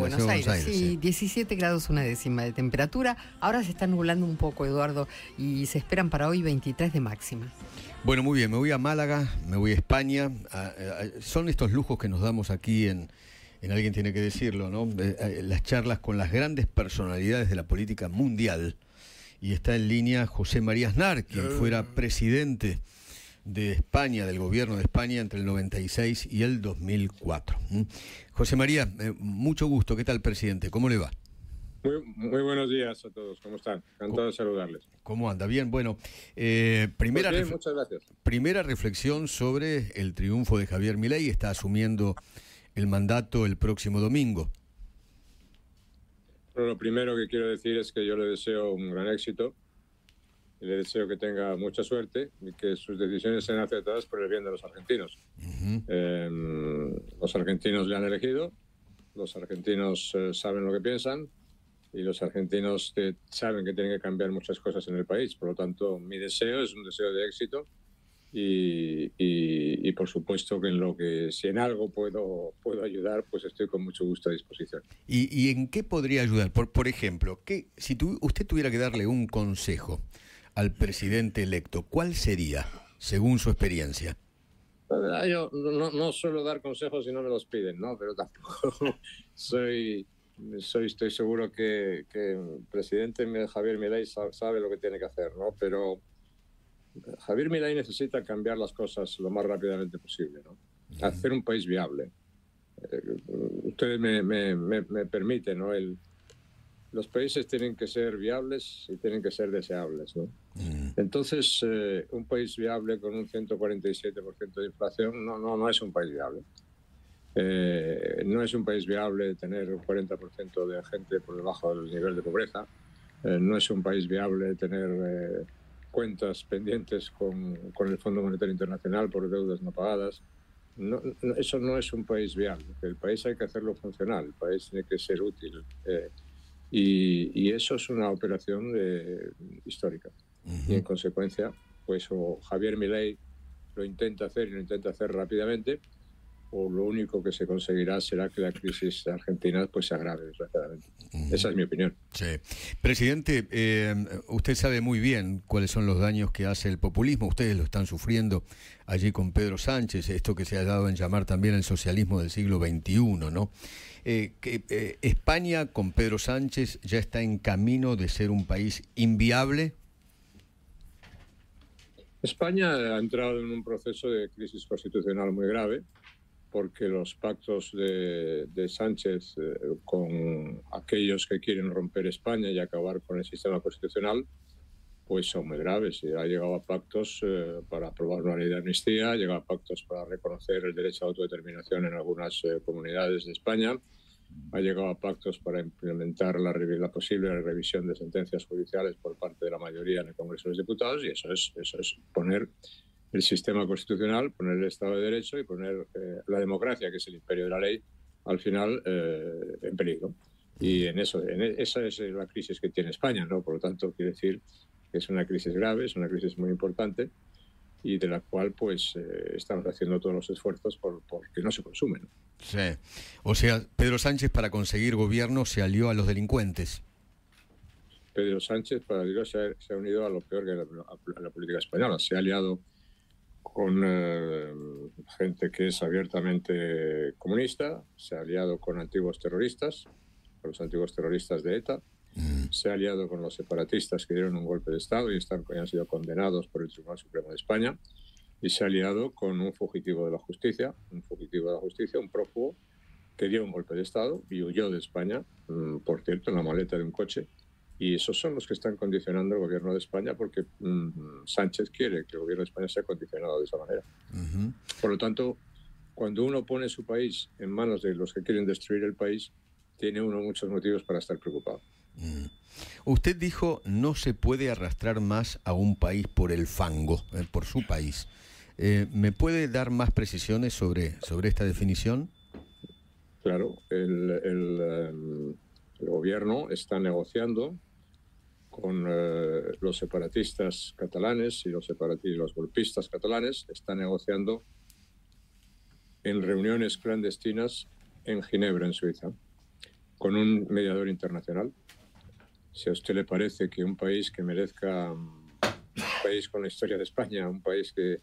Buenos Aires, sí, sí. 17 grados una décima de temperatura. Ahora se está nublando un poco, Eduardo, y se esperan para hoy 23 de máxima. Bueno, muy bien, me voy a Málaga, me voy a España. Son estos lujos que nos damos aquí en Alguien tiene que decirlo, ¿no? Las charlas con las grandes personalidades de la política mundial. Y está en línea José María Aznar, quien fuera presidente de España, del gobierno de España, entre el 96 y el 2004. José María, mucho gusto. ¿Qué tal, presidente? ¿Cómo le va? Muy buenos días a todos. ¿Cómo están? Encantado de saludarles. ¿Cómo anda? Bien, bueno. Muchas gracias. Primera reflexión sobre el triunfo de Javier Milei. Está asumiendo el mandato el próximo domingo. Bueno, lo primero que quiero decir es que yo le deseo un gran éxito. Y le deseo que tenga mucha suerte y que sus decisiones sean aceptadas por el bien de los argentinos. Los argentinos le han elegido, los argentinos saben lo que piensan y los argentinos saben que tienen que cambiar muchas cosas en el país. Por lo tanto, mi deseo es un deseo de éxito y por supuesto que si en algo puedo ayudar, pues estoy con mucho gusto a disposición. ¿Y en qué podría ayudar? Por ejemplo, si usted tuviera que darle un consejo al presidente electo, ¿cuál sería, según su experiencia? Yo no suelo dar consejos si no me los piden, ¿no? Pero tampoco estoy seguro que el presidente Javier Milei sabe lo que tiene que hacer, ¿no? Pero Javier Milei necesita cambiar las cosas lo más rápidamente posible, ¿no? Hacer un país viable. Ustedes me permiten, ¿no? Los países tienen que ser viables y tienen que ser deseables, ¿no? Entonces, un país viable con un 147% de inflación no es un país viable. No es un país viable tener un 40% de gente por debajo del nivel de pobreza. No es un país viable tener cuentas pendientes con el Fondo Monetario Internacional por deudas no pagadas. Eso no es un país viable. El país hay que hacerlo funcional, el país tiene que ser útil. Y eso es una operación histórica. Y en consecuencia, pues o Javier Milei lo intenta hacer y lo intenta hacer rápidamente, o lo único que se conseguirá será que la crisis argentina pues se agrave desgraciadamente. Esa es mi opinión. Sí. Presidente, usted sabe muy bien cuáles son los daños que hace el populismo. Ustedes lo están sufriendo allí con Pedro Sánchez, esto que se ha dado en llamar también el socialismo del siglo XXI, ¿no? España con Pedro Sánchez ya está en camino de ser un país inviable. España ha entrado en un proceso de crisis constitucional muy grave porque los pactos de Sánchez con aquellos que quieren romper España y acabar con el sistema constitucional pues son muy graves. Y ha llegado a pactos para aprobar una ley de amnistía, ha llegado a pactos para reconocer el derecho a autodeterminación en algunas comunidades de España, ha llegado a pactos para implementar la posible revisión de sentencias judiciales por parte de la mayoría en el Congreso de los Diputados, y eso es poner el sistema constitucional, poner el Estado de Derecho y poner la democracia, que es el imperio de la ley, al final en peligro. Y esa es la crisis que tiene España, ¿no? Por lo tanto, quiere decir que es una crisis grave, es una crisis muy importante y de la cual pues estamos haciendo todos los esfuerzos porque no se consume, ¿no? Sí. O sea, Pedro Sánchez para conseguir gobierno se alió a los delincuentes. Pedro Sánchez se ha unido a lo peor que a la política española. Se ha aliado con gente que es abiertamente comunista, se ha aliado con antiguos terroristas, con los antiguos terroristas de ETA, se ha aliado con los separatistas que dieron un golpe de Estado y han sido condenados por el Tribunal Supremo de España, y se ha aliado con un fugitivo de la justicia, un prófugo que dio un golpe de Estado y huyó de España, por cierto, en la maleta de un coche. Y esos son los que están condicionando el gobierno de España porque Sánchez quiere que el gobierno de España sea condicionado de esa manera. Por lo tanto, cuando uno pone su país en manos de los que quieren destruir el país, tiene uno muchos motivos para estar preocupado. Usted dijo, no se puede arrastrar más a un país por el fango, por su país. ¿Me puede dar más precisiones sobre esta definición? Claro, el gobierno está negociando con los separatistas catalanes y los golpistas catalanes, está negociando en reuniones clandestinas en Ginebra, en Suiza, con un mediador internacional. Si a usted le parece que un país que merezca, un país con la historia de España, un país que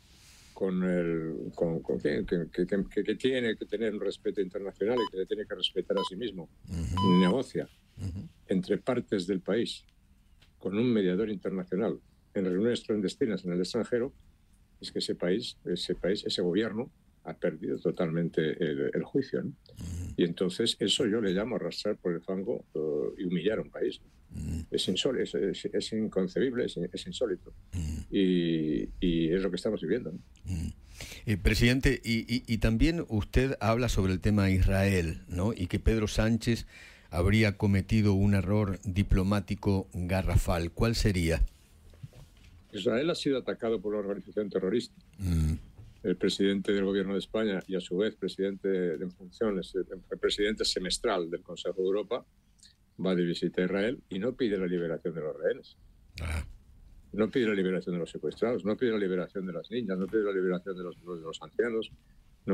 que tiene que tener un respeto internacional y que le tiene que respetar a sí mismo, negocia entre partes del país con un mediador internacional en reuniones clandestinas en el extranjero, es que ese gobierno ha perdido totalmente el juicio, ¿no? Y entonces eso yo le llamo arrastrar por el fango y humillar a un país, ¿no? Es insólito, es inconcebible, es insólito. Y es lo que estamos viviendo, ¿no? Presidente, y también usted habla sobre el tema Israel, ¿no? Y que Pedro Sánchez habría cometido un error diplomático garrafal. ¿Cuál sería? Israel ha sido atacado por una organización terrorista. El presidente del gobierno de España y a su vez presidente en funciones, el presidente semestral del Consejo de Europa, va de visita a Israel y no pide la liberación de los rehenes. No pide la liberación de los secuestrados, no pide la liberación de las niñas, no pide la liberación de los ancianos. No.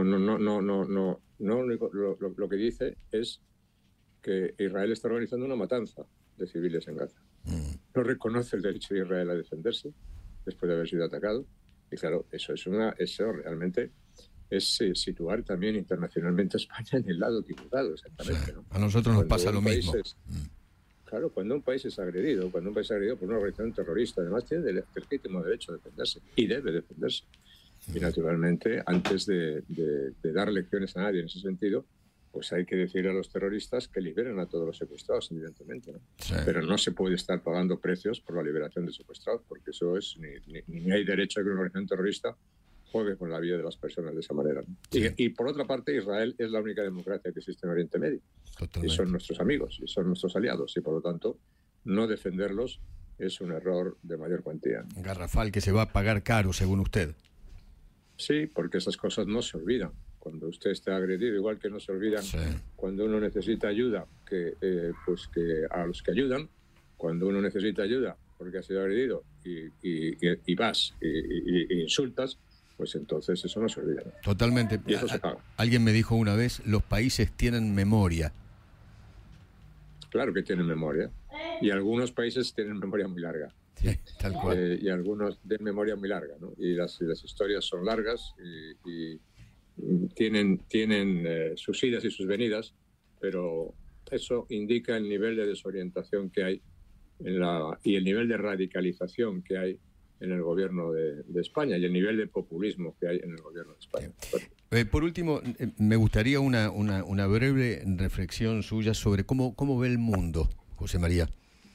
Lo que dice es que Israel está organizando una matanza de civiles en Gaza. No reconoce el derecho de Israel a defenderse después de haber sido atacado. Y claro, eso realmente es situar también internacionalmente a España en el lado equivocado, exactamente, ¿no? A nosotros nos pasa lo mismo. Claro, cuando un país es agredido por una organización terrorista, además tiene el legítimo derecho a defenderse y debe defenderse. Y naturalmente, antes de dar lecciones a nadie en ese sentido, pues hay que decirle a los terroristas que liberen a todos los secuestrados, evidentemente, ¿no? Sí. Pero no se puede estar pagando precios por la liberación de secuestrados, porque eso es ni hay derecho a que una organización terrorista juegue con la vida de las personas de esa manera, ¿no? Sí. Y por otra parte, Israel es la única democracia que existe en Oriente Medio. Totalmente. Y son nuestros amigos, y son nuestros aliados, y por lo tanto, no defenderlos es un error de mayor cuantía. Garrafal, que se va a pagar caro, según usted. Sí, porque esas cosas no se olvidan. Cuando usted está agredido, igual que no se olvidan cuando uno necesita ayuda, que a los que ayudan, cuando uno necesita ayuda porque ha sido agredido y vas y insultas, pues entonces eso no se olvida. Totalmente. Y eso se paga. Alguien me dijo una vez, los países tienen memoria. Claro que tienen memoria. Y algunos países tienen memoria muy larga. Sí, tal cual. Y algunos de memoria muy larga, ¿no? Y las historias son largas y tienen sus idas y sus venidas, pero eso indica el nivel de desorientación que hay y el nivel de radicalización que hay en el gobierno de España y el nivel de populismo que hay en el gobierno de España. Por último, me gustaría una breve reflexión suya sobre cómo ve el mundo, José María.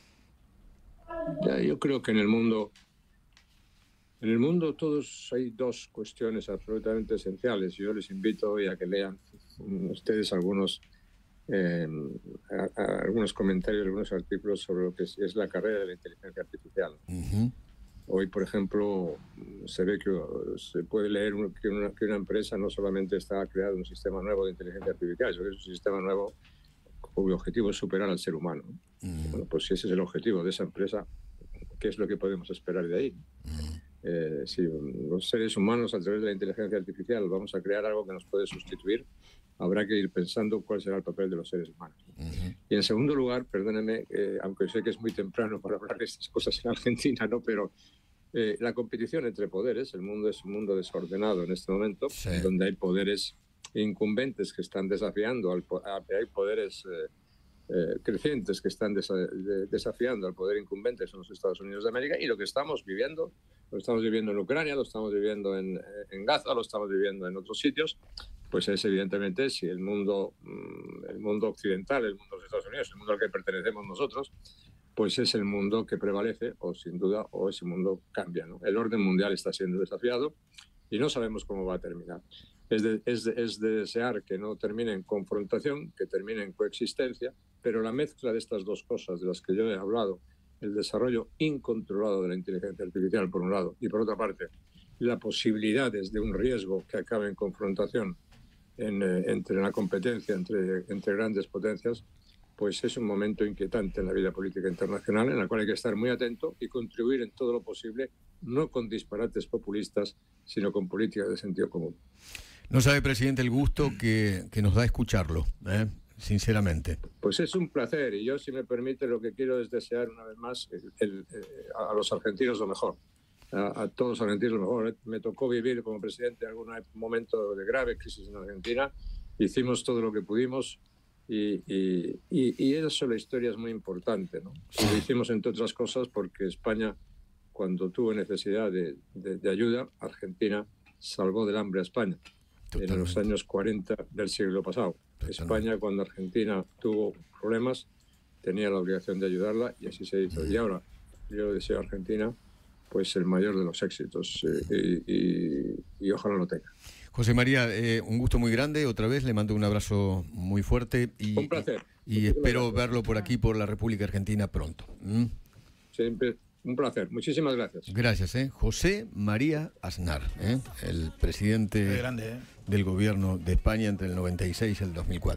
Yo creo que en el mundo todos hay dos cuestiones absolutamente esenciales. Yo les invito hoy a que lean ustedes algunos comentarios, algunos artículos sobre lo que es la carrera de la inteligencia artificial. Hoy, por ejemplo, se ve que se puede leer que una empresa no solamente está creando un sistema nuevo de inteligencia artificial, sino que es un sistema nuevo cuyo objetivo es superar al ser humano. Bueno, pues si ese es el objetivo de esa empresa, ¿qué es lo que podemos esperar de ahí? Si los seres humanos, a través de la inteligencia artificial, vamos a crear algo que nos puede sustituir, habrá que ir pensando cuál será el papel de los seres humanos. Y en segundo lugar, perdónenme, aunque sé que es muy temprano para hablar de estas cosas en Argentina, ¿no? Pero la competición entre poderes, el mundo es un mundo desordenado en este momento, donde hay poderes incumbentes que están desafiando, hay poderes crecientes que están desafiando al poder incumbente, son los Estados Unidos de América, y lo estamos viviendo en Ucrania, lo estamos viviendo en Gaza, lo estamos viviendo en otros sitios. Pues es evidentemente, si el mundo occidental, el mundo de los Estados Unidos, el mundo al que pertenecemos nosotros, pues es el mundo que prevalece, o sin duda, o ese mundo cambia, ¿no? El orden mundial está siendo desafiado y no sabemos cómo va a terminar. Es de desear que no termine en confrontación, que termine en coexistencia, pero la mezcla de estas dos cosas de las que yo he hablado, el desarrollo incontrolado de la inteligencia artificial por un lado, y por otra parte, las posibilidades de un riesgo que acabe en confrontación entre la competencia entre grandes potencias, pues es un momento inquietante en la vida política internacional, en la cual hay que estar muy atento y contribuir en todo lo posible, no con disparates populistas, sino con políticas de sentido común. No sabe, presidente, el gusto que nos da escucharlo, sinceramente. Pues es un placer, y yo, si me permite, lo que quiero es desear una vez más a los argentinos lo mejor, a todos los argentinos lo mejor. Me tocó vivir como presidente en algún momento de grave crisis en Argentina, hicimos todo lo que pudimos, y eso, la historia es muy importante, ¿no? Lo hicimos, entre otras cosas, porque España, cuando tuvo necesidad de ayuda, Argentina salvó del hambre a España. Totalmente. En los años 40 del siglo pasado. Totalmente. España, cuando Argentina tuvo problemas, tenía la obligación de ayudarla, y así se hizo. Y ahora yo deseo a Argentina pues el mayor de los éxitos, y ojalá lo tenga. José María, un gusto muy grande. Otra vez le mando un abrazo muy fuerte. Un placer. Y espero verlo por aquí, por la República Argentina, pronto. Siempre un placer. Muchísimas gracias. Gracias. José María Aznar, el presidente grande, del gobierno de España entre el 96 y el 2004.